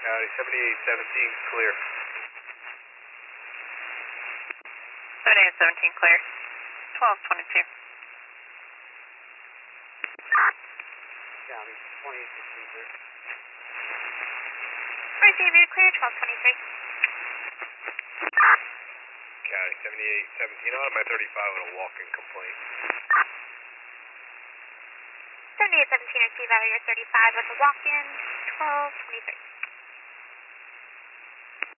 County 7817 clear. 7817 clear. 1222. County 2816 clear. Receive you clear, 1223. County 7817 on my 35 with a walk-in complaint. 7817, receive out of your 35 with a walk-in, 1223.